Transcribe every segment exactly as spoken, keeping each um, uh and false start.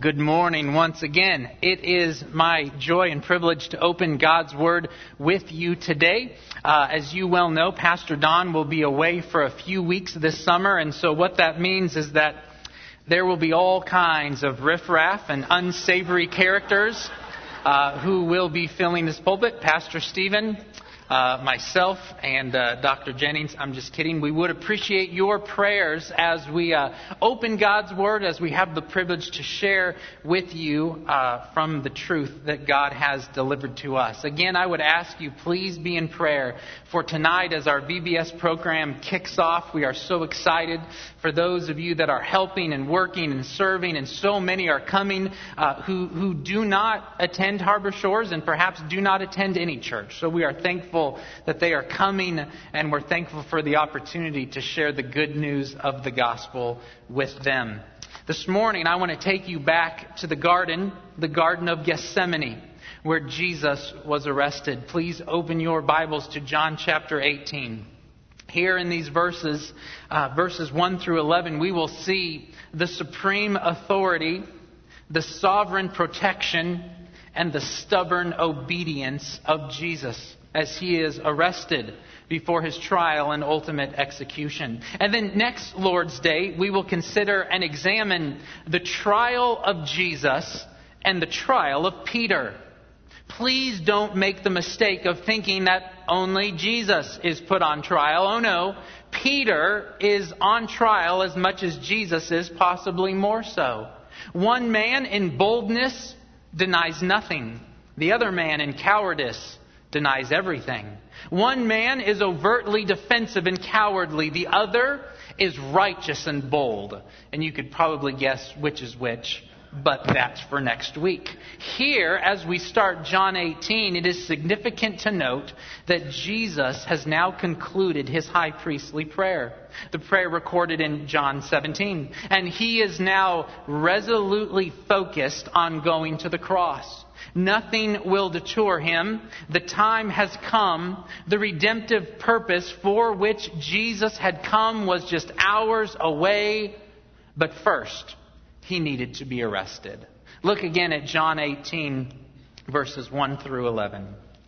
Good morning once again. It is my joy and privilege to open God's Word with you today. Uh, as you well know, Pastor Don will be away for a few weeks this summer, and so what that means is that there will be all kinds of riffraff and unsavory characters uh, who will be filling this pulpit. Pastor Stephen, Uh, myself and uh, Doctor Jennings, I'm just kidding. We would appreciate your prayers as we uh, open God's Word, as we have the privilege to share with you uh, from the truth that God has delivered to us. Again, I would ask you, please be in prayer for tonight as our V B S program kicks off. We are so excited for those of you that are helping and working and serving, and so many are coming uh, who, who do not attend Harbor Shores and perhaps do not attend any church. So we are thankful that they are coming, and we're thankful for the opportunity to share the good news of the gospel with them. This morning, I want to take you back to the garden, the Garden of Gethsemane, where Jesus was arrested. Please open your Bibles to John chapter eighteen. Here in these verses, uh, verses one through eleven, we will see the supreme authority, the sovereign protection, and the stubborn obedience of Jesus as he is arrested before his trial and ultimate execution. And then next Lord's Day, we will consider and examine the trial of Jesus and the trial of Peter. Please don't make the mistake of thinking that only Jesus is put on trial. Oh no, Peter is on trial as much as Jesus is, possibly more so. One man in boldness denies nothing. The other man in cowardice denies everything. One man is overtly defensive and cowardly. The other is righteous and bold. And you could probably guess which is which, but that's for next week. Here, as we start John eighteen, it is significant to note that Jesus has now concluded his high priestly prayer, the prayer recorded in John seventeen. And he is now resolutely focused on going to the cross. Nothing will deter him. The time has come. The redemptive purpose for which Jesus had come was just hours away. But first, he needed to be arrested. Look again at John eighteen, verses one through eleven.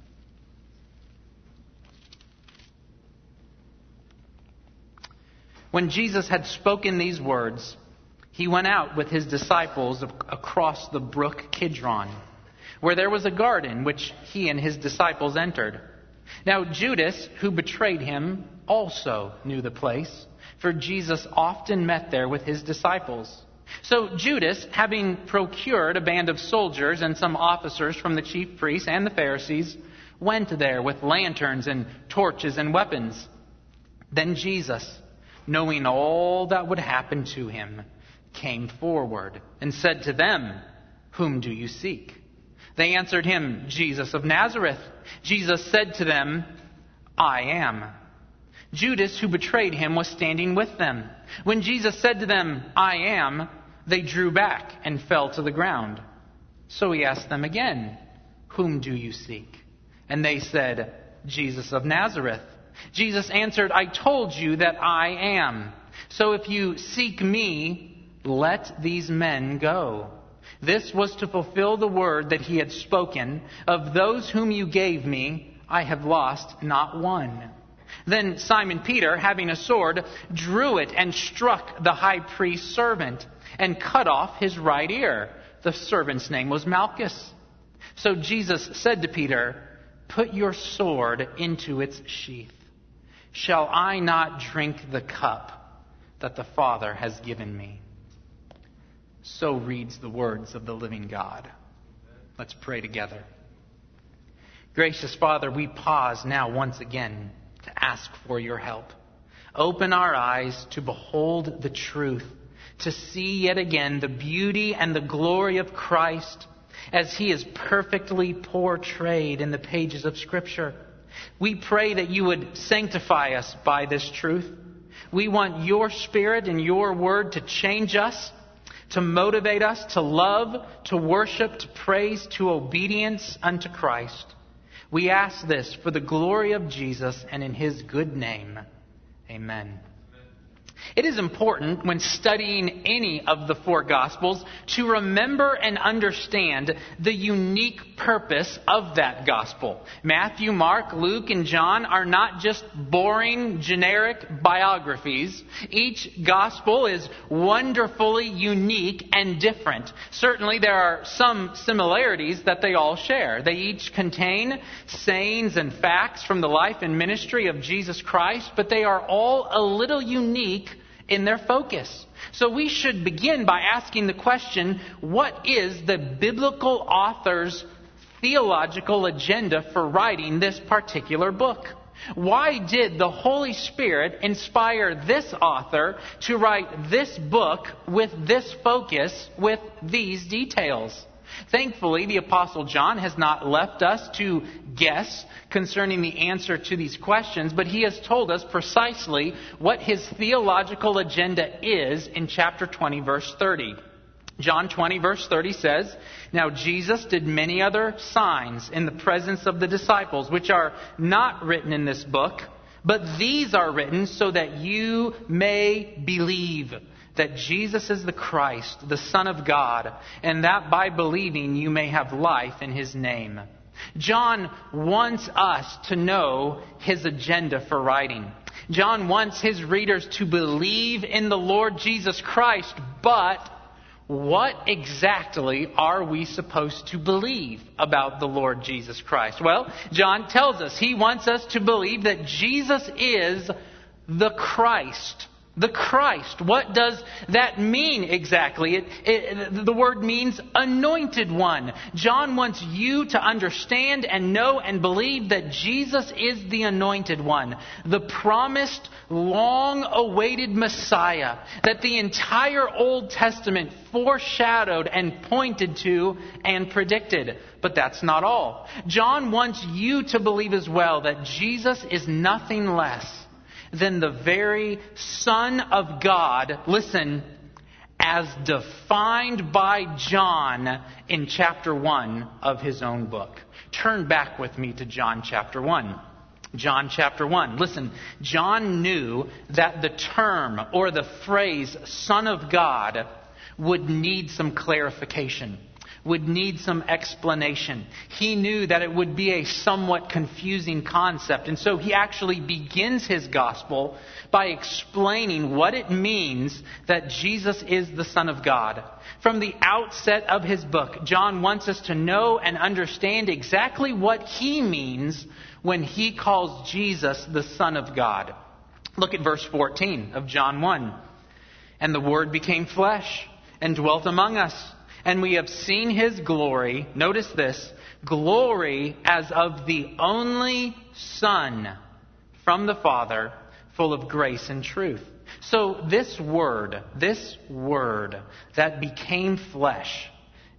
When Jesus had spoken these words, he went out with his disciples across the brook Kidron, where there was a garden which he and his disciples entered. Now Judas, who betrayed him, also knew the place, for Jesus often met there with his disciples. So Judas, having procured a band of soldiers and some officers from the chief priests and the Pharisees, went there with lanterns and torches and weapons. Then Jesus, knowing all that would happen to him, came forward and said to them, "Whom do you seek?" They answered him, "Jesus of Nazareth." Jesus said to them, "I am." Judas, who betrayed him, was standing with them. When Jesus said to them, "I am," they drew back and fell to the ground. So he asked them again, "Whom do you seek?" And they said, "Jesus of Nazareth." Jesus answered, "I told you that I am. So if you seek me, let these men go." This was to fulfill the word that he had spoken, "Of those whom you gave me, I have lost not one." Then Simon Peter, having a sword, drew it and struck the high priest's servant and cut off his right ear. The servant's name was Malchus. So Jesus said to Peter, "Put your sword into its sheath. Shall I not drink the cup that the Father has given me?" So reads the words of the living God. Let's pray together. Gracious Father, we pause now once again to ask for your help. Open our eyes to behold the truth, to see yet again the beauty and the glory of Christ as he is perfectly portrayed in the pages of Scripture. We pray that you would sanctify us by this truth. We want your Spirit and your word to change us, to motivate us to love, to worship, to praise, to obedience unto Christ. We ask this for the glory of Jesus and in his good name. Amen. It is important when studying any of the four Gospels to remember and understand the unique purpose of that Gospel. Matthew, Mark, Luke, and John are not just boring, generic biographies. Each Gospel is wonderfully unique and different. Certainly there are some similarities that they all share. They each contain sayings and facts from the life and ministry of Jesus Christ, but they are all a little unique in their focus. So we should begin by asking the question, what is the biblical author's theological agenda for writing this particular book? Why did the Holy Spirit inspire this author to write this book with this focus, with these details? Thankfully, the Apostle John has not left us to guess concerning the answer to these questions, but he has told us precisely what his theological agenda is in chapter twenty, verse thirty. John twenty, verse thirty says, "Now Jesus did many other signs in the presence of the disciples, which are not written in this book, but these are written so that you may believe that Jesus is the Christ, the Son of God, and that by believing you may have life in His name." John wants us to know his agenda for writing. John wants his readers to believe in the Lord Jesus Christ, but what exactly are we supposed to believe about the Lord Jesus Christ? Well, John tells us he wants us to believe that Jesus is the Christ. The Christ. What does that mean exactly? It, it, the word means anointed one. John wants you to understand and know and believe that Jesus is the anointed one, the promised, long-awaited Messiah that the entire Old Testament foreshadowed and pointed to and predicted. But that's not all. John wants you to believe as well that Jesus is nothing less than the very Son of God, listen, as defined by John in chapter one of his own book. Turn back with me to John chapter one. John chapter one. Listen, John knew that the term or the phrase Son of God would need some clarification, would need some explanation. He knew that it would be a somewhat confusing concept. And so he actually begins his gospel by explaining what it means that Jesus is the Son of God. From the outset of his book, John wants us to know and understand exactly what he means when he calls Jesus the Son of God. Look at verse fourteen of John one. "And the Word became flesh and dwelt among us. And we have seen His glory," notice this, "glory as of the only Son from the Father, full of grace and truth." So this Word, this Word that became flesh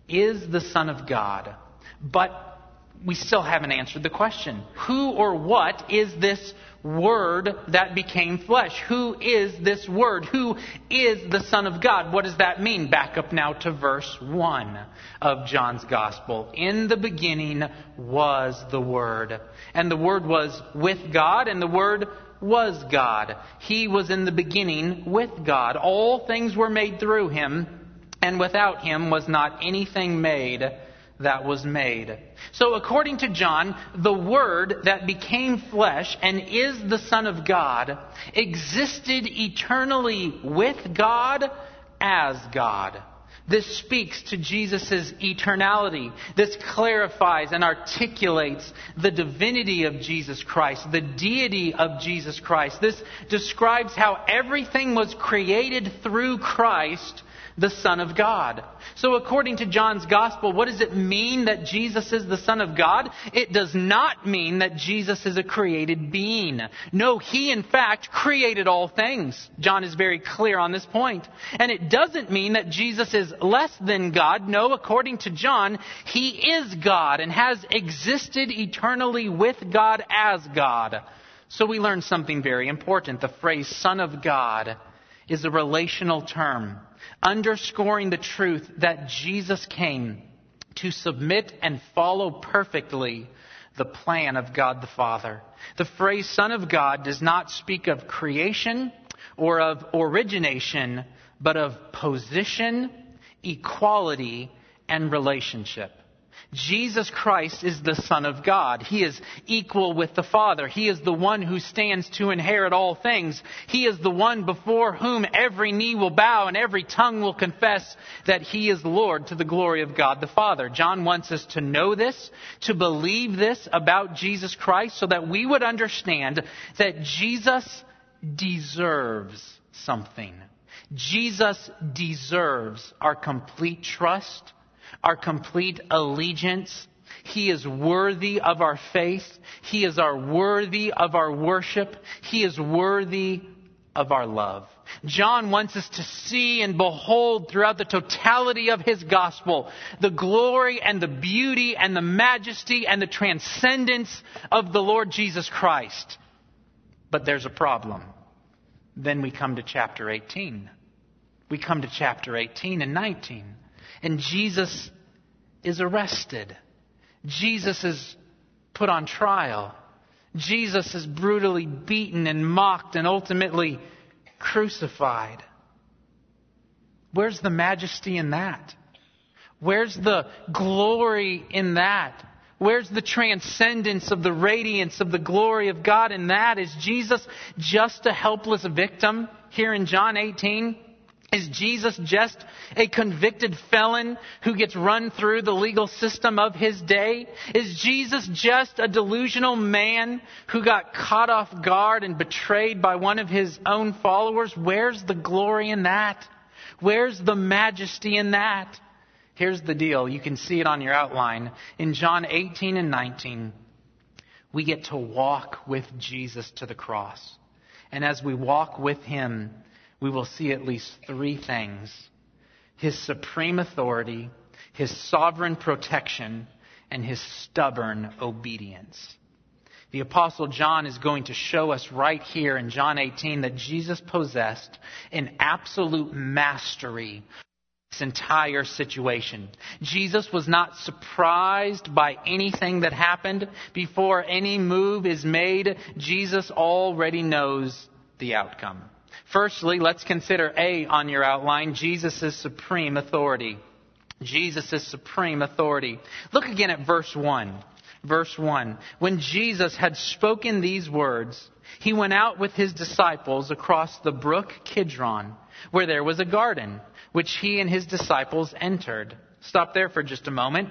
is the Son of God. But we still haven't answered the question. Who or what is this Word that became flesh? Who is this Word? Who is the Son of God? What does that mean? Back up now to verse one of John's Gospel. "In the beginning was the Word, and the Word was with God, and the Word was God. He was in the beginning with God. All things were made through Him, and without Him was not anything made that was made." So according to John, the Word that became flesh and is the Son of God existed eternally with God as God. This speaks to Jesus' eternality. This clarifies and articulates the divinity of Jesus Christ, the deity of Jesus Christ. This describes how everything was created through Christ, the Son of God. So according to John's Gospel, what does it mean that Jesus is the Son of God? It does not mean that Jesus is a created being. No, He in fact created all things. John is very clear on this point. And it doesn't mean that Jesus is less than God. No, according to John, He is God and has existed eternally with God as God. So we learn something very important. The phrase Son of God is a relational term, underscoring the truth that Jesus came to submit and follow perfectly the plan of God the Father. The phrase Son of God does not speak of creation or of origination, but of position, equality, and relationship. Jesus Christ is the Son of God. He is equal with the Father. He is the one who stands to inherit all things. He is the one before whom every knee will bow and every tongue will confess that He is Lord, to the glory of God the Father. John wants us to know this, to believe this about Jesus Christ, so that we would understand that Jesus deserves something. Jesus deserves our complete trust, our complete allegiance. He is worthy of our faith. He is our worthy of our worship. He is worthy of our love. John wants us to see and behold throughout the totality of his gospel the glory and the beauty and the majesty and the transcendence of the Lord Jesus Christ. But there's a problem. Then we come to chapter eighteen. We come to chapter eighteen and nineteen. And Jesus is arrested. Jesus is put on trial. Jesus is brutally beaten and mocked and ultimately crucified. Where's the majesty in that? Where's the glory in that? Where's the transcendence of the radiance of the glory of God in that? Is Jesus just a helpless victim here in John eighteen? Is Jesus just a convicted felon who gets run through the legal system of his day? Is Jesus just a delusional man who got caught off guard and betrayed by one of his own followers? Where's the glory in that? Where's the majesty in that? Here's the deal. You can see it on your outline. In John eighteen and nineteen, we get to walk with Jesus to the cross. And as we walk with Him, we will see at least three things: His supreme authority, His sovereign protection, and His stubborn obedience. The Apostle John is going to show us right here in John eighteen that Jesus possessed an absolute mastery of this entire situation. Jesus was not surprised by anything that happened. Before any move is made, Jesus already knows the outcome. Firstly, let's consider A on your outline, Jesus' supreme authority. Jesus' supreme authority. Look again at verse one. Verse one. When Jesus had spoken these words, He went out with His disciples across the brook Kidron, where there was a garden, which He and His disciples entered. Stop there for just a moment.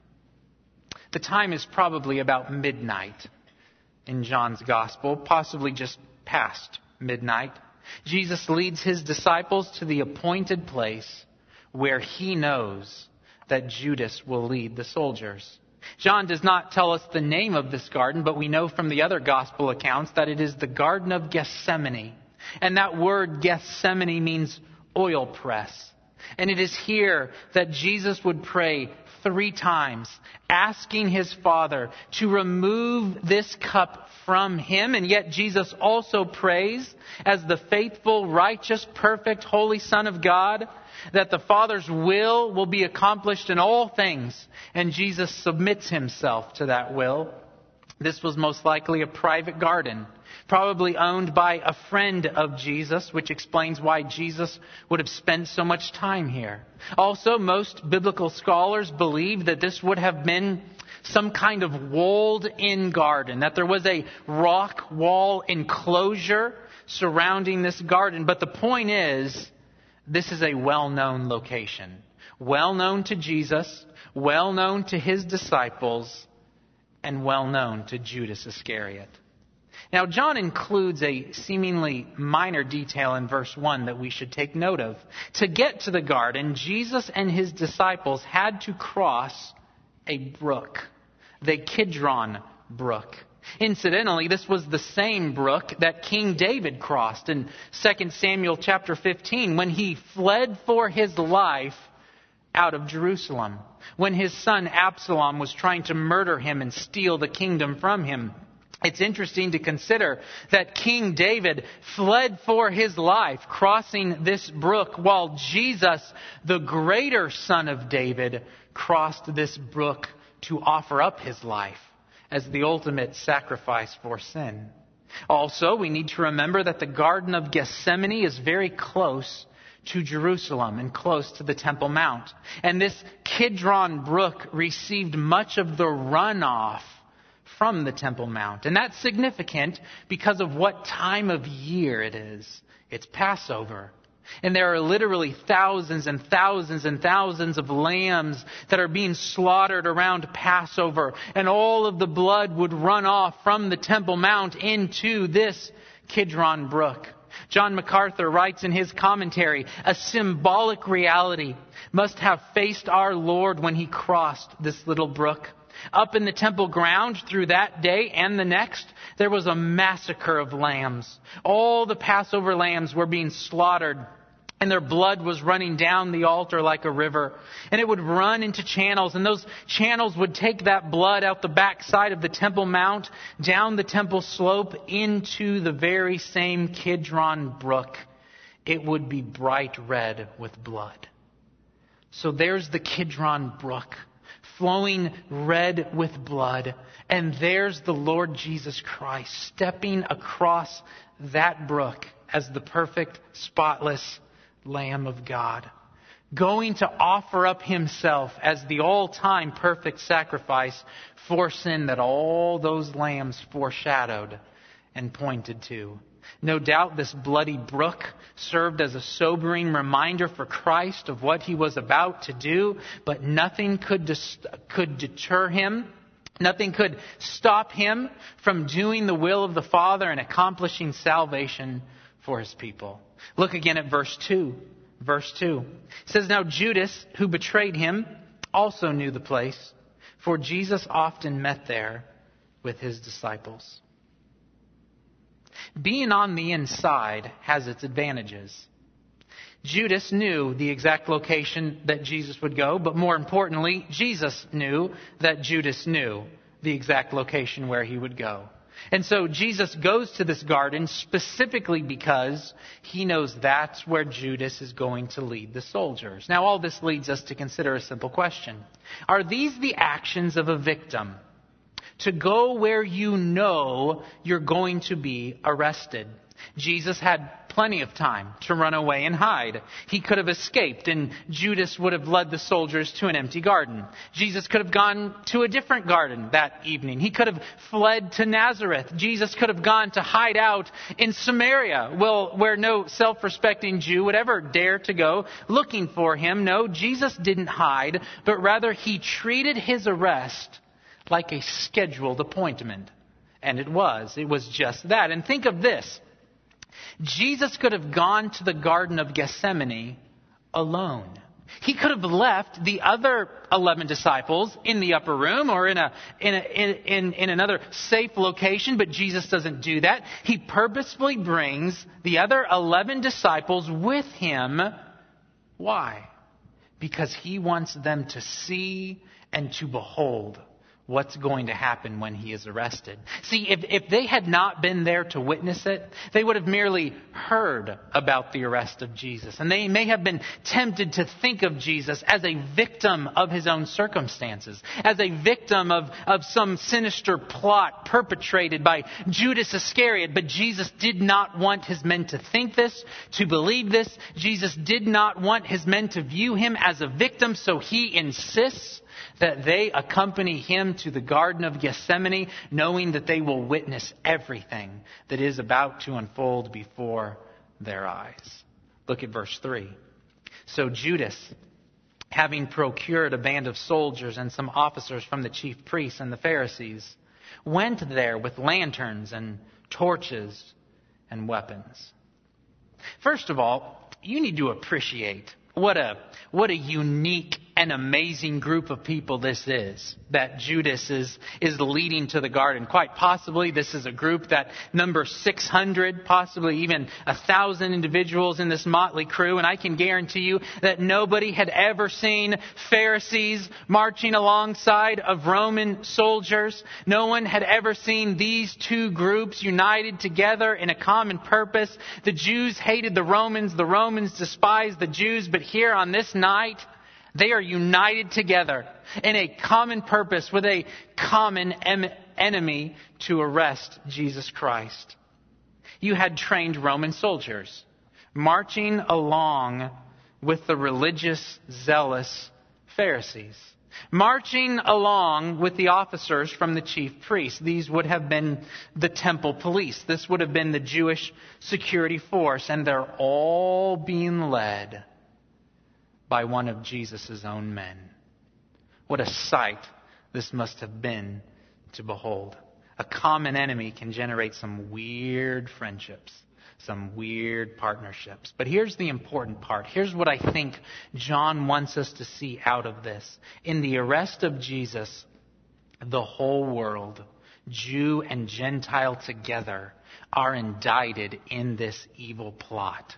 The time is probably about midnight in John's Gospel, possibly just past midnight. Jesus leads His disciples to the appointed place where He knows that Judas will lead the soldiers. John does not tell us the name of this garden, but we know from the other gospel accounts that it is the Garden of Gethsemane. And that word Gethsemane means oil press. And it is here that Jesus would pray three times, asking His Father to remove this cup from Him. And yet Jesus also prays, as the faithful, righteous, perfect, holy Son of God, that the Father's will will be accomplished in all things. And Jesus submits Himself to that will. This was most likely a private garden, probably owned by a friend of Jesus, which explains why Jesus would have spent so much time here. Also, most biblical scholars believe that this would have been some kind of walled-in garden, that there was a rock wall enclosure surrounding this garden. But the point is, this is a well-known location, well-known to Jesus, well-known to His disciples, and well-known to Judas Iscariot. Now, John includes a seemingly minor detail in verse one that we should take note of. To get to the garden, Jesus and His disciples had to cross a brook, the Kidron Brook. Incidentally, this was the same brook that King David crossed in Second Samuel chapter fifteen when he fled for his life out of Jerusalem, when his son Absalom was trying to murder him and steal the kingdom from him. It's interesting to consider that King David fled for his life crossing this brook, while Jesus, the greater son of David, crossed this brook to offer up his life as the ultimate sacrifice for sin. Also, we need to remember that the Garden of Gethsemane is very close to Jerusalem and close to the Temple Mount. And this Kidron Brook received much of the runoff from the Temple Mount. And that's significant because of what time of year it is. It's Passover. And there are literally thousands and thousands and thousands of lambs that are being slaughtered around Passover. And all of the blood would run off from the Temple Mount into this Kidron Brook. John MacArthur writes in his commentary, a symbolic reality must have faced our Lord when he crossed this little brook. Up in the temple ground through that day and the next, there was a massacre of lambs. All the Passover lambs were being slaughtered, and their blood was running down the altar like a river. And it would run into channels, and those channels would take that blood out the backside of the Temple Mount, down the temple slope, into the very same Kidron Brook. It would be bright red with blood. So there's the Kidron Brook, flowing red with blood. And there's the Lord Jesus Christ stepping across that brook as the perfect, spotless Lamb of God, going to offer up himself as the all-time perfect sacrifice for sin that all those lambs foreshadowed and pointed to. No doubt this bloody brook served as a sobering reminder for Christ of what he was about to do, but nothing could dis- could deter him. Nothing could stop him from doing the will of the Father and accomplishing salvation for his people. Look again at verse two. Verse two. It says, now Judas, who betrayed him, also knew the place, for Jesus often met there with his disciples. Being on the inside has its advantages. Judas knew the exact location that Jesus would go, but more importantly, Jesus knew that Judas knew the exact location where he would go. And so Jesus goes to this garden specifically because he knows that's where Judas is going to lead the soldiers. Now, all this leads us to consider a simple question. Are these the actions of a victim? To go where you know you're going to be arrested. Jesus had plenty of time to run away and hide. He could have escaped, and Judas would have led the soldiers to an empty garden. Jesus could have gone to a different garden that evening. He could have fled to Nazareth. Jesus could have gone to hide out in Samaria, well, where no self-respecting Jew would ever dare to go looking for him. No, Jesus didn't hide, but rather he treated his arrest like a scheduled appointment. And it was. It was just that. And think of this. Jesus could have gone to the Garden of Gethsemane alone. He could have left the other eleven disciples in the upper room or in a in a, in, in another safe location, but Jesus doesn't do that. He purposefully brings the other eleven disciples with him. Why? Because he wants them to see and to behold what's going to happen when he is arrested. See, if, if they had not been there to witness it, they would have merely heard about the arrest of Jesus. And they may have been tempted to think of Jesus as a victim of his own circumstances, as a victim of, of some sinister plot perpetrated by Judas Iscariot. But Jesus did not want his men to think this, to believe this. Jesus did not want his men to view him as a victim, so he insists that they accompany him to the Garden of Gethsemane, knowing that they will witness everything that is about to unfold before their eyes. Look at verse three. So Judas, having procured a band of soldiers and some officers from the chief priests and the Pharisees, went there with lanterns and torches and weapons. First of all, you need to appreciate what a what a unique and amazing group of people this is that Judas is, is leading to the garden. Quite possibly this is a group that numbers six hundred, possibly even one thousand individuals in this motley crew. And I can guarantee you that nobody had ever seen Pharisees marching alongside of Roman soldiers. No one had ever seen these two groups united together in a common purpose. The Jews hated the Romans. The Romans despised the Jews. But here on this night, they are united together in a common purpose with a common em- enemy to arrest Jesus Christ. You had trained Roman soldiers marching along with the religious, zealous Pharisees, marching along with the officers from the chief priests. These would have been the temple police. This would have been the Jewish security force. And they're all being led by one of Jesus' own men. What a sight this must have been to behold. A common enemy can generate some weird friendships, some weird partnerships. But here's the important part. Here's what I think John wants us to see out of this. In the arrest of Jesus, the whole world, Jew and Gentile together, are indicted in this evil plot.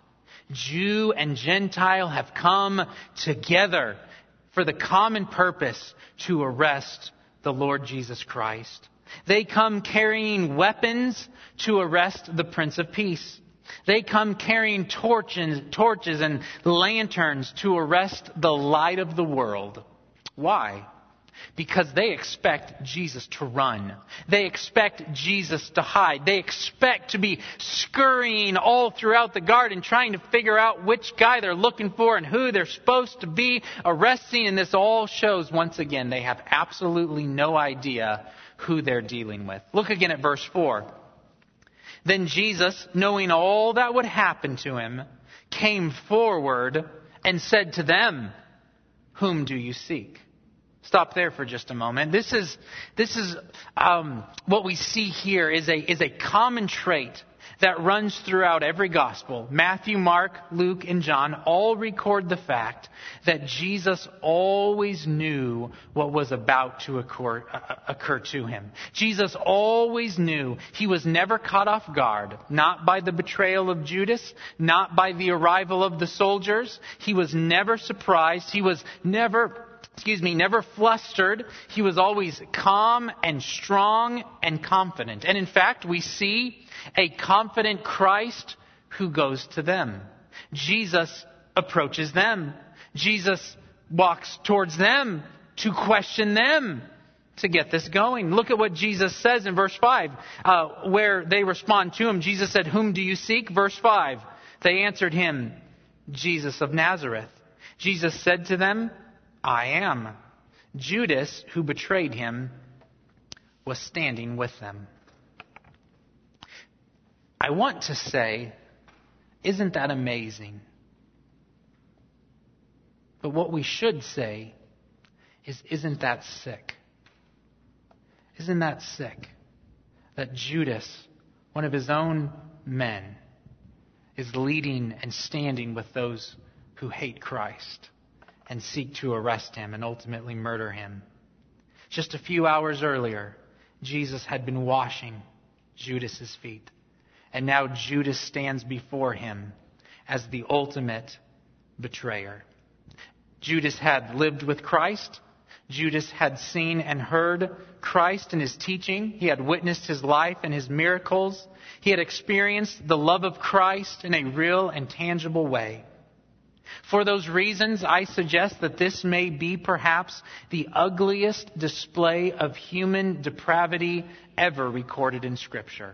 Jew and Gentile have come together for the common purpose to arrest the Lord Jesus Christ. They come carrying weapons to arrest the Prince of Peace. They come carrying torches, torches and lanterns to arrest the light of the world. Why? Because they expect Jesus to run. They expect Jesus to hide. They expect to be scurrying all throughout the garden trying to figure out which guy they're looking for and who they're supposed to be arresting. And this all shows, once again, they have absolutely no idea who they're dealing with. Look again at verse four. Then Jesus, knowing all that would happen to him, came forward and said to them, "Whom do you seek?" Stop there for just a moment. This is this is um, what we see here is a is a common trait that runs throughout every gospel. Matthew, Mark, Luke, and John all record the fact that Jesus always knew what was about to occur, uh, occur to him. Jesus always knew. He was never caught off guard, not by the betrayal of Judas, not by the arrival of the soldiers. He was never surprised. He was never Excuse me, never flustered. He was always calm and strong and confident. And in fact, we see a confident Christ who goes to them. Jesus approaches them. Jesus walks towards them to question them, to get this going. Look at what Jesus says in verse five, uh, where they respond to him. Jesus said, "Whom do you seek?" Verse five, they answered him, "Jesus of Nazareth." Jesus said to them, "I am." Judas, who betrayed him, was standing with them. I want to say, isn't that amazing? But what we should say is, isn't that sick? Isn't that sick? That Judas, one of his own men, is leading and standing with those who hate Christ and seek to arrest him and ultimately murder him. Just a few hours earlier, Jesus had been washing Judas's feet. And now Judas stands before him as the ultimate betrayer. Judas had lived with Christ. Judas had seen and heard Christ and his teaching. He had witnessed his life and his miracles. He had experienced the love of Christ in a real and tangible way. For those reasons, I suggest that this may be perhaps the ugliest display of human depravity ever recorded in Scripture.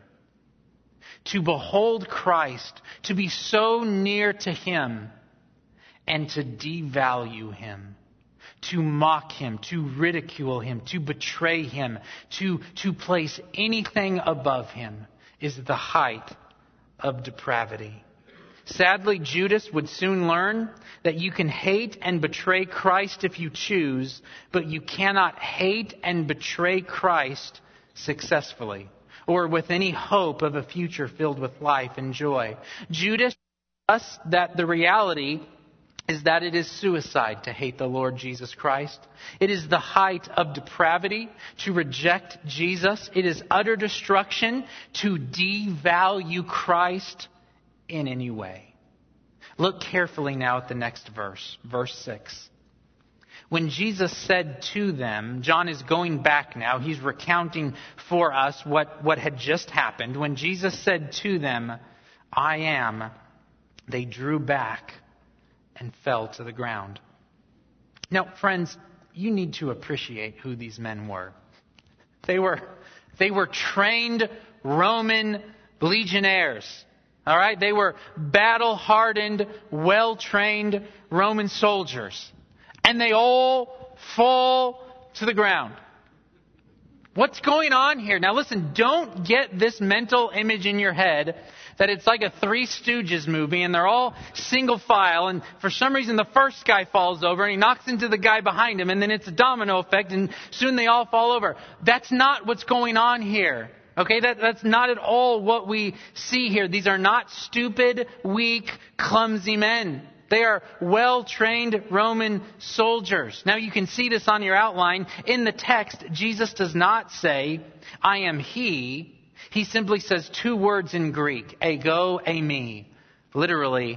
To behold Christ, to be so near to him, and to devalue him, to mock him, to ridicule him, to betray him, to, to place anything above him, is the height of depravity. Sadly, Judas would soon learn that you can hate and betray Christ if you choose, but you cannot hate and betray Christ successfully or with any hope of a future filled with life and joy. Judas tells us that the reality is that it is suicide to hate the Lord Jesus Christ. It is the height of depravity to reject Jesus. It is utter destruction to devalue Christ in any way. Look carefully now at the next verse, verse six. When Jesus said to them, John is going back now, he's recounting for us what, what had just happened. When Jesus said to them, "I am," they drew back and fell to the ground. Now, friends, you need to appreciate who these men were. They were, they were trained Roman legionnaires. All right? They were battle-hardened, well-trained Roman soldiers. And they all fall to the ground. What's going on here? Now listen, don't get this mental image in your head that it's like a Three Stooges movie and they're all single file and for some reason the first guy falls over and he knocks into the guy behind him and then it's a domino effect and soon they all fall over. That's not what's going on here. Okay, that, that's not at all what we see here. These are not stupid, weak, clumsy men. They are well-trained Roman soldiers. Now you can see this on your outline. In the text, Jesus does not say, I am he. He simply says two words in Greek, ego, eimi. Literally,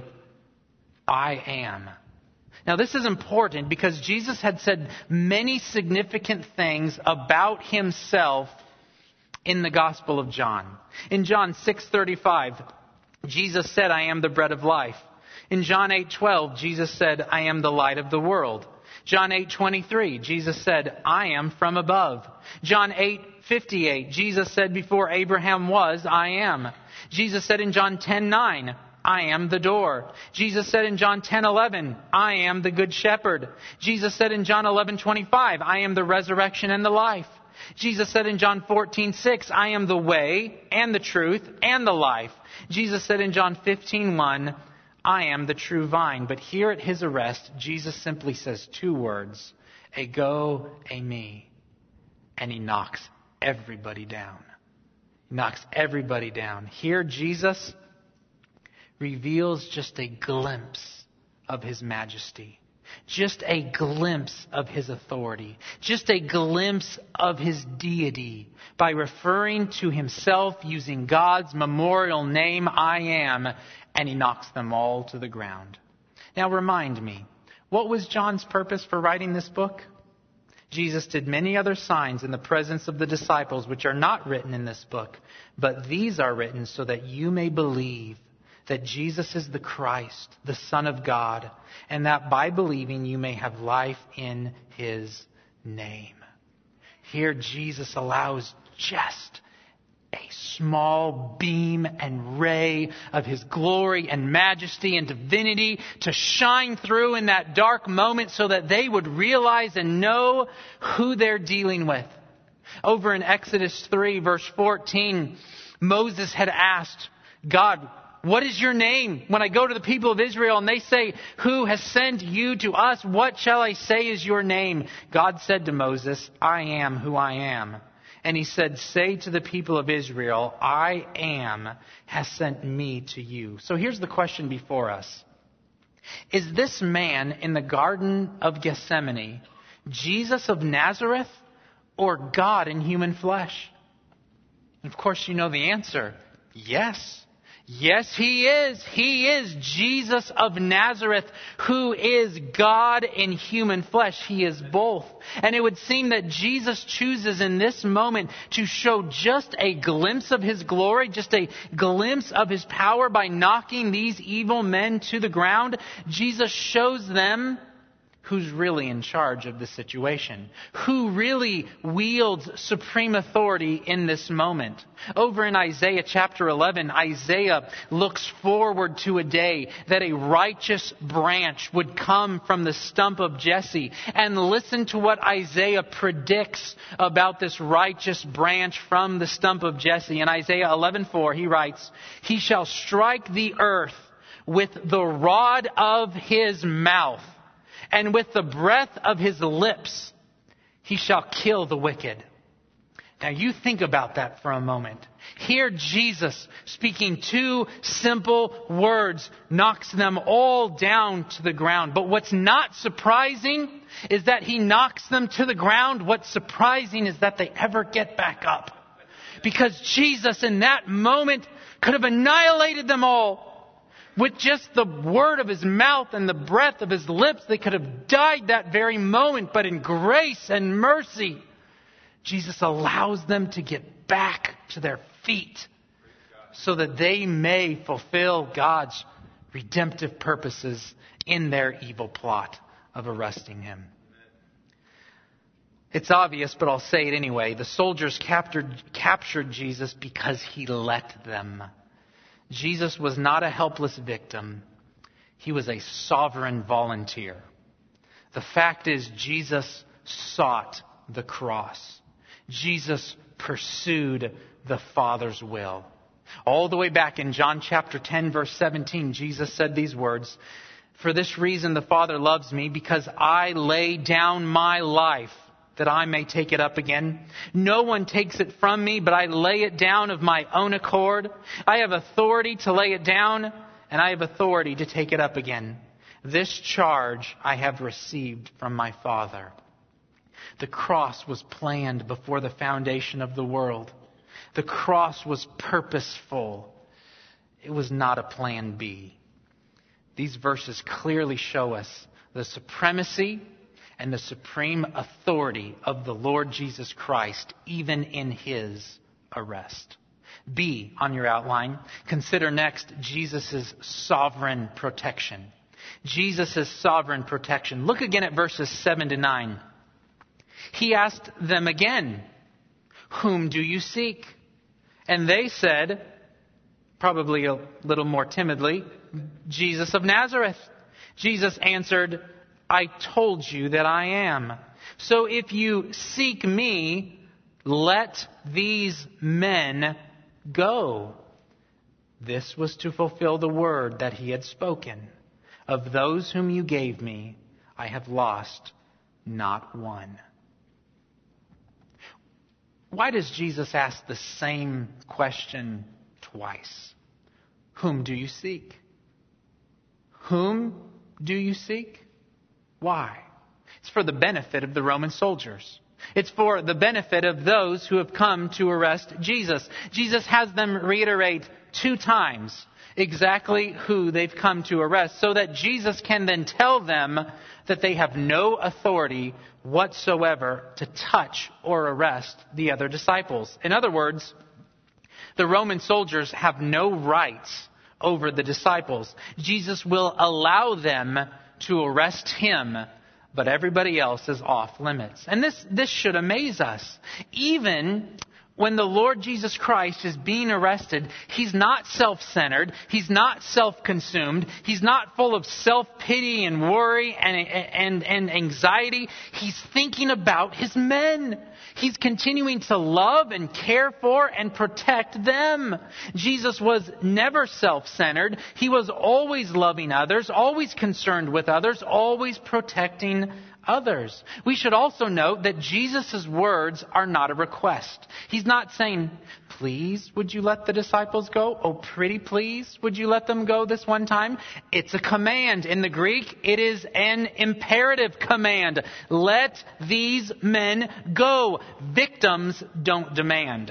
I am. Now this is important because Jesus had said many significant things about himself in the Gospel of John. In John six thirty-five, Jesus said, I am the bread of life. In John eight twelve, Jesus said, I am the light of the world. John eight twenty-three, Jesus said, I am from above. John eight fifty-eight, Jesus said, before Abraham was, I am. Jesus said in John ten nine, I am the door. Jesus said in John ten eleven, I am the good shepherd. Jesus said in John eleven twenty-five, I am the resurrection and the life. Jesus said in John fourteen six, I am the way and the truth and the life. Jesus said in John fifteen one, I am the true vine. But here at his arrest, Jesus simply says two words, ego, eimi. And he knocks everybody down. He knocks everybody down. Here Jesus reveals just a glimpse of his majesty. Just a glimpse of his authority. Just a glimpse of his deity by referring to himself using God's memorial name, I am, and he knocks them all to the ground. Now remind me, what was John's purpose for writing this book? Jesus did many other signs in the presence of the disciples which are not written in this book, but these are written so that you may believe that Jesus is the Christ, the Son of God, and that by believing you may have life in his name. Here Jesus allows just a small beam and ray of his glory and majesty and divinity to shine through in that dark moment so that they would realize and know who they're dealing with. Over in Exodus three, verse fourteen, Moses had asked God, what is your name? When I go to the people of Israel and they say, who has sent you to us? What shall I say is your name? God said to Moses, I am who I am. And he said, say to the people of Israel, I am has sent me to you. So here's the question before us. Is this man in the Garden of Gethsemane Jesus of Nazareth or God in human flesh? And of course you know the answer. Yes. Yes, he is. He is Jesus of Nazareth, who is God in human flesh. He is both. And it would seem that Jesus chooses in this moment to show just a glimpse of his glory, just a glimpse of his power by knocking these evil men to the ground. Jesus shows them who's really in charge of the situation, who really wields supreme authority in this moment. Over in Isaiah chapter eleven, Isaiah looks forward to a day that a righteous branch would come from the stump of Jesse. And listen to what Isaiah predicts about this righteous branch from the stump of Jesse. In Isaiah eleven four, he writes, he shall strike the earth with the rod of his mouth. And with the breath of his lips, he shall kill the wicked. Now you think about that for a moment. Here Jesus, speaking two simple words, knocks them all down to the ground. But what's not surprising is that he knocks them to the ground. What's surprising is that they ever get back up. Because Jesus in that moment could have annihilated them all. With just the word of his mouth and the breath of his lips, they could have died that very moment. But in grace and mercy, Jesus allows them to get back to their feet so that they may fulfill God's redemptive purposes in their evil plot of arresting him. It's obvious, but I'll say it anyway. The soldiers captured, captured Jesus because he let them. Jesus was not a helpless victim. He was a sovereign volunteer. The fact is, Jesus sought the cross. Jesus pursued the Father's will. All the way back in John chapter ten, verse seventeen, Jesus said these words, "For this reason the Father loves me, because I lay down my life, that I may take it up again. No one takes it from me, but I lay it down of my own accord. I have authority to lay it down, and I have authority to take it up again. This charge I have received from my Father." The cross was planned before the foundation of the world. The cross was purposeful. It was not a plan B. These verses clearly show us the supremacy and the supreme authority of the Lord Jesus Christ, even in his arrest. B, on your outline, consider next Jesus' sovereign protection. Jesus' sovereign protection. Look again at verses seven to nine. He asked them again, "Whom do you seek?" And they said, probably a little more timidly, "Jesus of Nazareth." Jesus answered, "I told you that I am. So if you seek me, let these men go." This was to fulfill the word that he had spoken. "Of those whom you gave me, I have lost not one." Why does Jesus ask the same question twice? Whom do you seek? Whom do you seek? Why? It's for the benefit of the Roman soldiers. It's for the benefit of those who have come to arrest Jesus. Jesus has them reiterate two times exactly who they've come to arrest, so that Jesus can then tell them that they have no authority whatsoever to touch or arrest the other disciples. In other words, the Roman soldiers have no rights over the disciples. Jesus will allow them to arrest him, but everybody else is off limits. And this, this should amaze us. Even when the Lord Jesus Christ is being arrested, he's not self-centered. He's not self-consumed. He's not full of self-pity and worry and, and, and anxiety. He's thinking about his men. He's continuing to love and care for and protect them. Jesus was never self-centered. He was always loving others, always concerned with others, always protecting others. We should also note that Jesus' words are not a request. He's not saying, "Please, would you let the disciples go? Oh, pretty please, would you let them go this one time?" It's a command. In the Greek, it is an imperative command. Let these men go. Victims don't demand.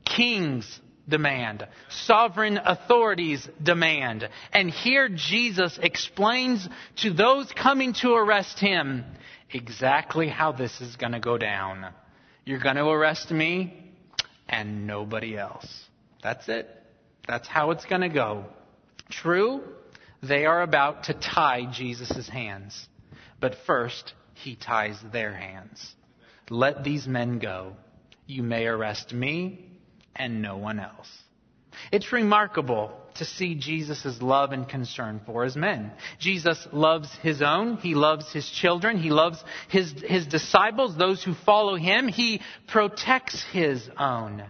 Kings demand. Sovereign authorities demand. And here Jesus explains to those coming to arrest him exactly how this is going to go down. You're going to arrest me and nobody else. That's it. That's how it's going to go. True, they are about to tie Jesus' hands. But first, he ties their hands. Let these men go. You may arrest me and no one else. It's remarkable to see Jesus' love and concern for his men. Jesus loves his own. He loves his children. He loves his, his disciples, those who follow him. He protects his own.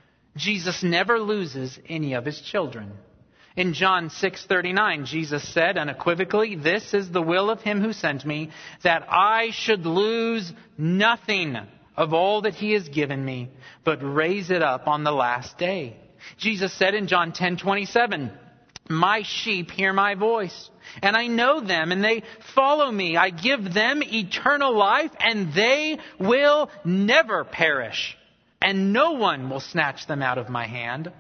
Jesus never loses any of his children. In John six thirty-nine, Jesus said unequivocally, "This is the will of him who sent me, that I should lose nothing of all that he has given me, but raise it up on the last day." Jesus said in John ten twenty-seven, "My sheep hear my voice, and I know them, and they follow me. I give them eternal life, and they will never perish, and no one will snatch them out of my hand."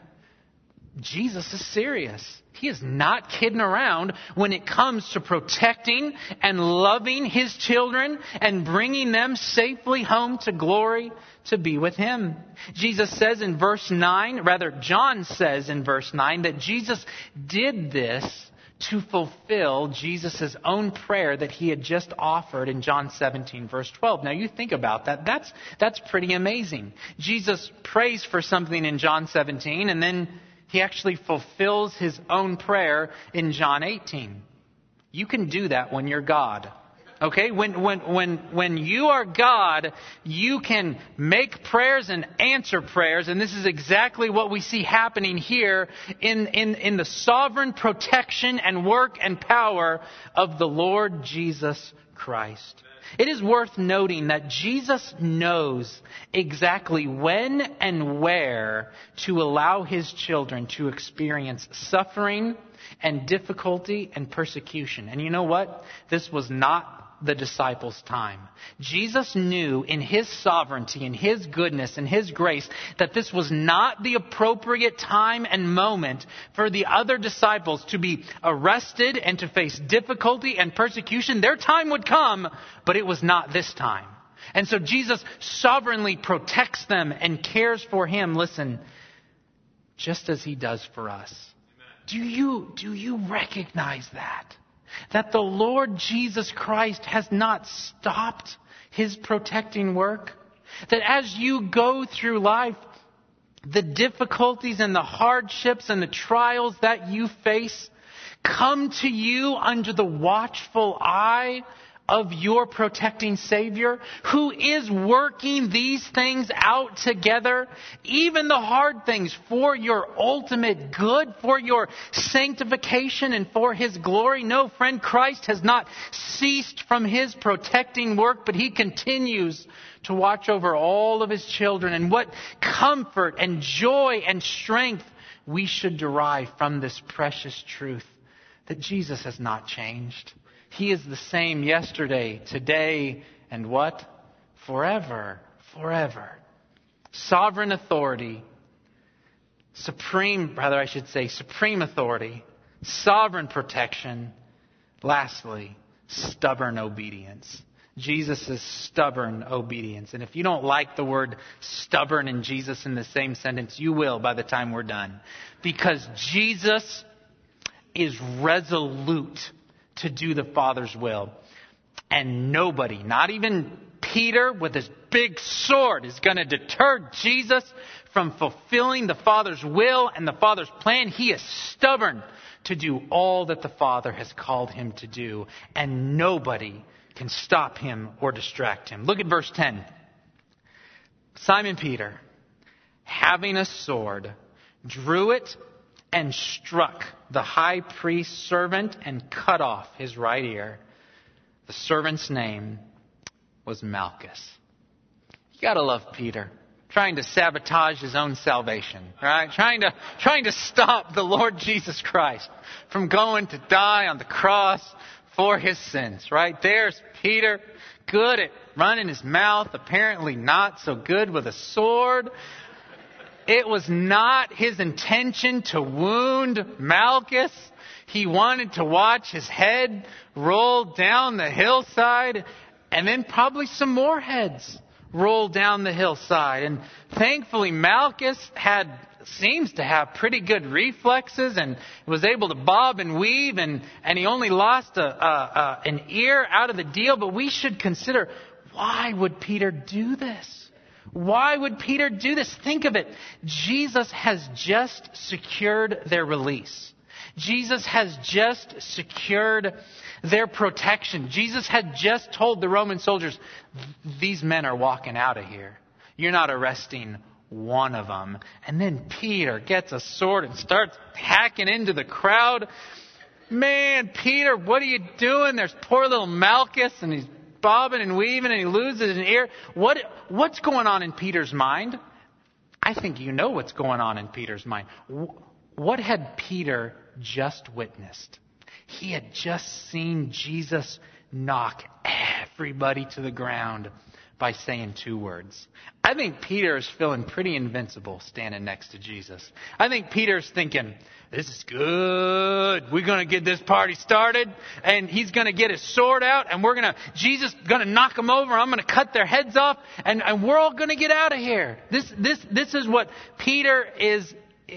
Jesus is serious. He is not kidding around when it comes to protecting and loving his children and bringing them safely home to glory to be with him. Jesus says in verse nine, rather John says in verse nine, that Jesus did this to fulfill Jesus' own prayer that he had just offered in John seventeen, verse twelve. Now you think about that. That's, that's pretty amazing. Jesus prays for something in John seventeen, and then he actually fulfills his own prayer in John eighteen. You can do that when you're God. Okay, when when when when you are God, you can make prayers and answer prayers, and this is exactly what we see happening here in in in the sovereign protection and work and power of the Lord Jesus Christ. It is worth noting that Jesus knows exactly when and where to allow his children to experience suffering and difficulty and persecution. And you know what? This was not the disciples' time. Jesus knew in his sovereignty, in his goodness, and his grace that this was not the appropriate time and moment for the other disciples to be arrested and to face difficulty and persecution. Their time would come, but it was not this time. And so Jesus sovereignly protects them and cares for him, listen, just as he does for us. Do you, do you recognize that? That the Lord Jesus Christ has not stopped his protecting work? That as you go through life, the difficulties and the hardships and the trials that you face come to you under the watchful eye of your protecting Savior, who is working these things out together, even the hard things, for your ultimate good, for your sanctification and for his glory. No, friend, Christ has not ceased from his protecting work, but he continues to watch over all of his children. And what comfort and joy and strength we should derive from this precious truth that Jesus has not changed. He is the same yesterday, today, and what? Forever. Forever. Sovereign authority. Supreme, rather I should say, supreme authority. Sovereign protection. Lastly, stubborn obedience. Jesus' stubborn obedience. And if you don't like the word stubborn and Jesus in the same sentence, you will by the time we're done. Because Jesus is resolute to do the Father's will. And nobody, not even Peter with his big sword, is going to deter Jesus from fulfilling the Father's will and the Father's plan. He is stubborn to do all that the Father has called him to do. And nobody can stop him or distract him. Look at verse ten. Simon Peter, having a sword, drew it and struck the high priest's servant and cut off his right ear. The servant's name was Malchus. You gotta love Peter. Trying to sabotage his own salvation, right? Trying to, trying to stop the Lord Jesus Christ from going to die on the cross for his sins, right? There's Peter, good at running his mouth, apparently not so good with a sword. It was not his intention to wound Malchus. He wanted to watch his head roll down the hillside, and then probably some more heads roll down the hillside. And thankfully Malchus had seems to have pretty good reflexes and was able to bob and weave, and, and he only lost a, a, a, an ear out of the deal. But we should consider, why would Peter do this? Why would Peter do this? Think of it. Jesus has just secured their release. Jesus has just secured their protection. Jesus had just told the Roman soldiers, these men are walking out of here. You're not arresting one of them. And then Peter gets a sword and starts hacking into the crowd. Man, Peter, what are you doing? There's poor little Malchus, and he's bobbing and weaving, and he loses an ear. What, what's going on in Peter's mind? I think you know what's going on in Peter's mind. What had Peter just witnessed? He had just seen Jesus knock everybody to the ground by saying two words. I think Peter is feeling pretty invincible standing next to Jesus. I think Peter's thinking, this is good. We're going to get this party started, and he's going to get his sword out, and we're going to, Jesus is going to knock them over. I'm going to cut their heads off, and, and we're all going to get out of here. This, this, this is what Peter is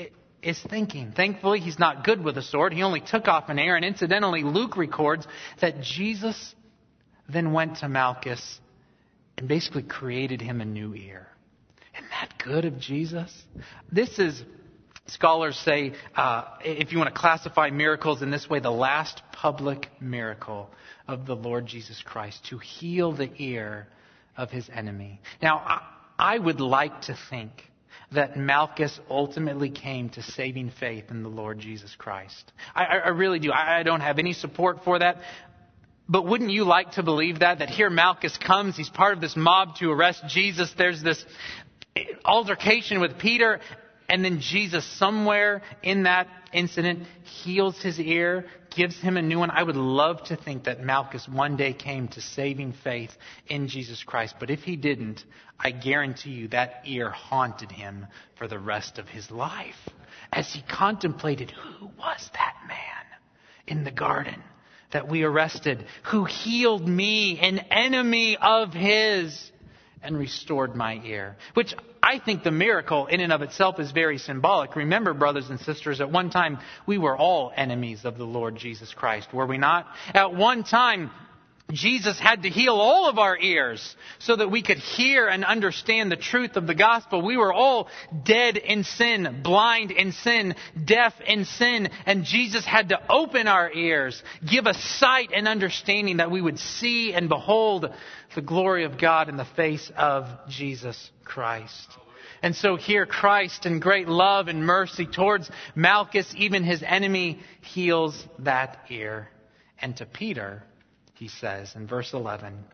is thinking. Thankfully, he's not good with a sword. He only took off an ear. And incidentally, Luke records that Jesus then went to Malchus and basically created him a new ear. Isn't that good of Jesus? This is, scholars say, uh, if you want to classify miracles in this way, the last public miracle of the Lord Jesus Christ, to heal the ear of his enemy. Now, I, I would like to think that Malchus ultimately came to saving faith in the Lord Jesus Christ. I, I really do. I, I don't have any support for that. But wouldn't you like to believe that? That here Malchus comes, he's part of this mob to arrest Jesus. There's this altercation with Peter, and then Jesus somewhere in that incident heals his ear, gives him a new one. I would love to think that Malchus one day came to saving faith in Jesus Christ. But if he didn't, I guarantee you that ear haunted him for the rest of his life as he contemplated, who was that man in the garden that we arrested, who healed me, an enemy of his, and restored my ear? Which I think the miracle in and of itself is very symbolic. Remember, brothers and sisters, at one time we were all enemies of the Lord Jesus Christ, were we not? At one time, Jesus had to heal all of our ears so that we could hear and understand the truth of the gospel. We were all dead in sin, blind in sin, deaf in sin, and Jesus had to open our ears, give us sight and understanding that we would see and behold the glory of God in the face of Jesus Christ. And so here Christ, in great love and mercy towards Malchus, even his enemy, heals that ear. And to Peter, he says in verse eleven,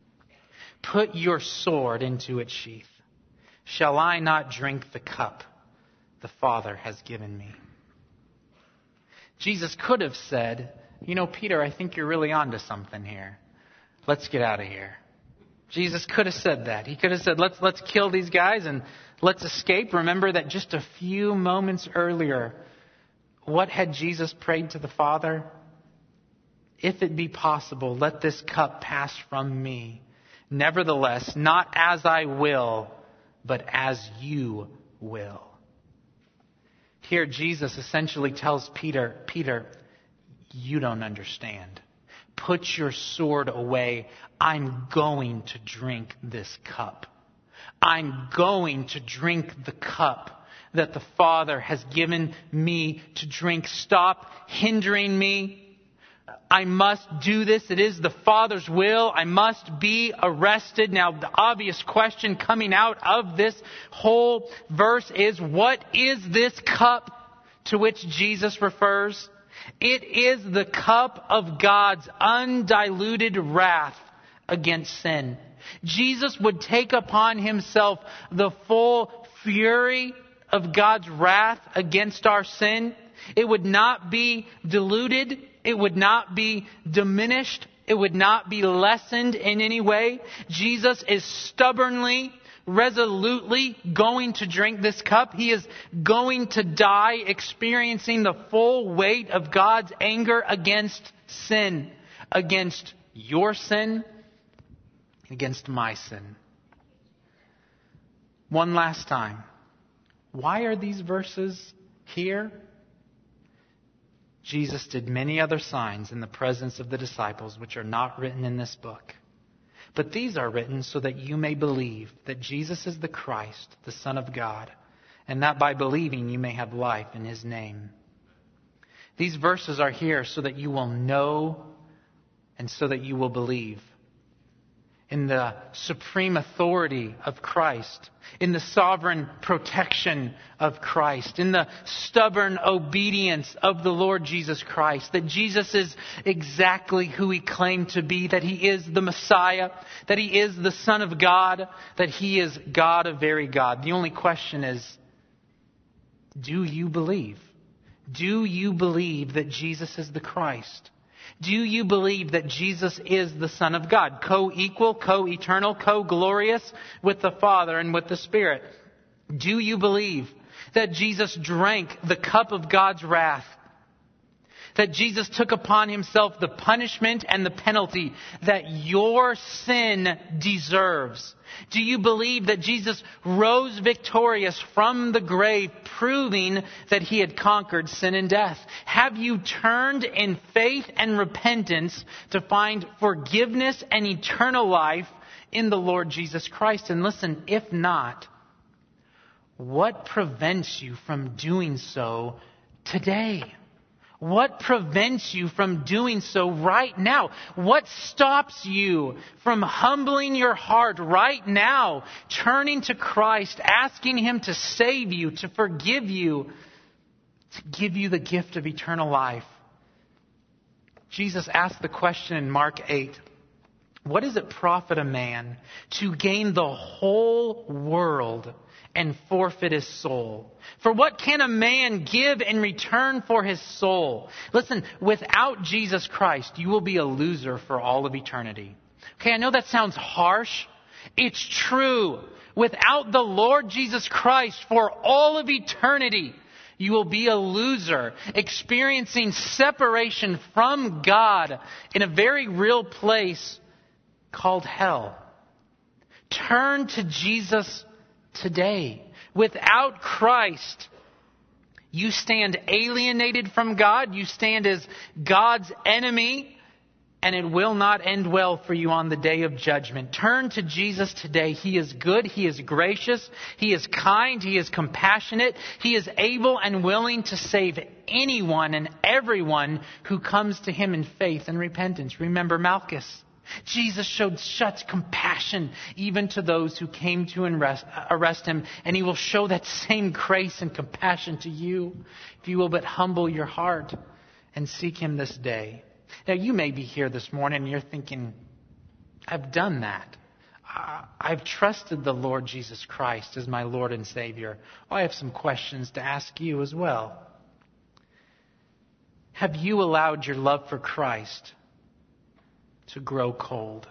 "Put your sword into its sheath. Shall I not drink the cup the Father has given me?" Jesus could have said, you know, Peter, I think you're really onto something here. Let's get out of here. Jesus could have said that. He could have said, let's let's kill these guys and let's escape. Remember that just a few moments earlier, what had Jesus prayed to the Father? If it be possible, let this cup pass from me. Nevertheless, not as I will, but as you will. Here Jesus essentially tells Peter, Peter, you don't understand. Put your sword away. I'm going to drink this cup. I'm going to drink the cup that the Father has given me to drink. Stop hindering me. I must do this. It is the Father's will. I must be arrested. Now, the obvious question coming out of this whole verse is, what is this cup to which Jesus refers? It is the cup of God's undiluted wrath against sin. Jesus would take upon himself the full fury of God's wrath against our sin. It would not be diluted. It would not be diminished. It would not be lessened in any way. Jesus is stubbornly, resolutely going to drink this cup. He is going to die experiencing the full weight of God's anger against sin, against your sin, against my sin. One last time. Why are these verses here? Jesus did many other signs in the presence of the disciples, which are not written in this book. But these are written so that you may believe that Jesus is the Christ, the Son of God, and that by believing you may have life in his name. These verses are here so that you will know and so that you will believe in the supreme authority of Christ, in the sovereign protection of Christ, in the stubborn obedience of the Lord Jesus Christ, that Jesus is exactly who he claimed to be, that he is the Messiah, that he is the Son of God, that he is God of very God. The only question is, do you believe? Do you believe that Jesus is the Christ? Do you believe that Jesus is the Son of God, co-equal, co-eternal, co-glorious with the Father and with the Spirit? Do you believe that Jesus drank the cup of God's wrath, that Jesus took upon himself the punishment and the penalty that your sin deserves? Do you believe that Jesus rose victorious from the grave, proving that he had conquered sin and death? Have you turned in faith and repentance to find forgiveness and eternal life in the Lord Jesus Christ? And listen, if not, what prevents you from doing so today? What prevents you from doing so right now? What stops you from humbling your heart right now, turning to Christ, asking him to save you, to forgive you, to give you the gift of eternal life? Jesus asked the question in Mark eight, what does it profit a man to gain the whole world and forfeit his soul? For what can a man give in return for his soul? Listen, without Jesus Christ, you will be a loser for all of eternity. Okay, I know that sounds harsh. It's true. Without the Lord Jesus Christ for all of eternity, you will be a loser, experiencing separation from God in a very real place called hell. Turn to Jesus today. Without Christ, you stand alienated from God. You stand as God's enemy, and it will not end well for you on the day of judgment. Turn to Jesus today. He is good. He is gracious. He is kind. He is compassionate. He is able and willing to save anyone and everyone who comes to him in faith and repentance. Remember Malchus. Jesus showed such compassion even to those who came to arrest, arrest him. And he will show that same grace and compassion to you if you will but humble your heart and seek him this day. Now, you may be here this morning and you're thinking, I've done that. Uh, I've trusted the Lord Jesus Christ as my Lord and Savior. Well, I have some questions to ask you as well. Have you allowed your love for Christ to grow cold?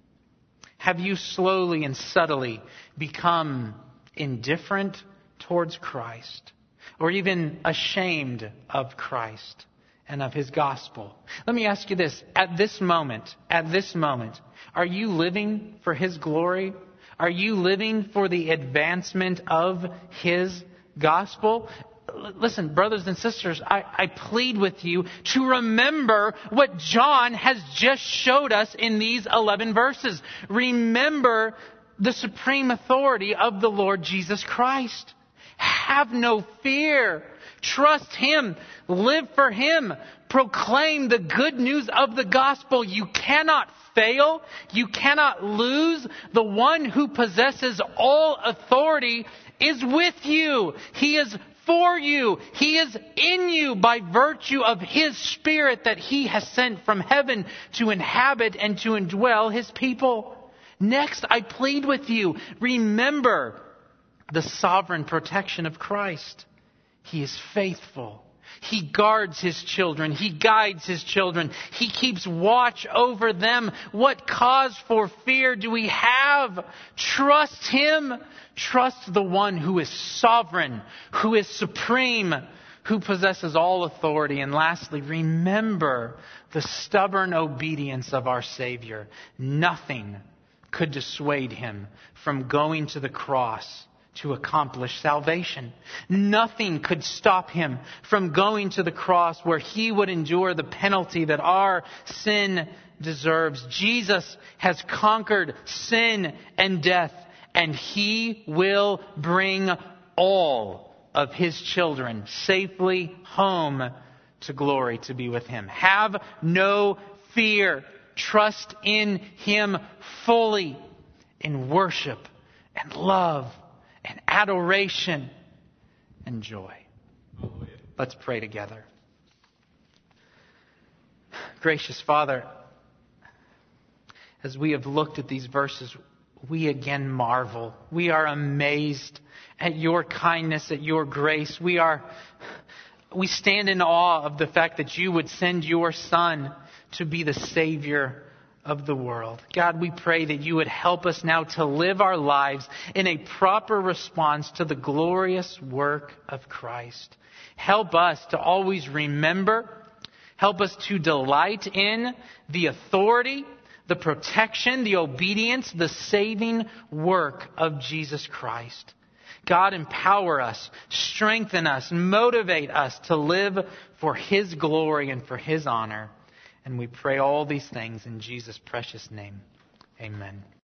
Have you slowly and subtly become indifferent towards Christ, or even ashamed of Christ and of his gospel? Let me ask you this. At this moment, at this moment, are you living for his glory? Are you living for the advancement of his gospel? Listen, brothers and sisters, I, I plead with you to remember what John has just showed us in these eleven verses. Remember the supreme authority of the Lord Jesus Christ. Have no fear. Trust him. Live for him. Proclaim the good news of the gospel. You cannot fail. You cannot lose. The one who possesses all authority is with you. He is for you. He is in you by virtue of his Spirit that he has sent from heaven to inhabit and to indwell his people. Next, I plead with you, remember the sovereign protection of Christ. He is faithful. He guards his children. He guides his children. He keeps watch over them. What cause for fear do we have? Trust him. Trust the one who is sovereign, who is supreme, who possesses all authority. And lastly, remember the stubborn obedience of our Savior. Nothing could dissuade him from going to the cross to accomplish salvation. Nothing could stop him from going to the cross where he would endure the penalty that our sin deserves. Jesus has conquered sin and death, and he will bring all of his children safely home to glory to be with him. Have no fear. Trust in him fully in worship and love and adoration and joy. Let's pray together. Gracious Father, as we have looked at these verses, we again marvel. We are amazed at your kindness, at your grace. We are, we stand in awe of the fact that you would send your Son to be the Savior of the world. God, we pray that you would help us now to live our lives in a proper response to the glorious work of Christ. Help us to always remember. Help us to delight in the authority, the protection, the obedience, the saving work of Jesus Christ. God, empower us, strengthen us, motivate us to live for His glory and for His honor. And we pray all these things in Jesus' precious name. Amen.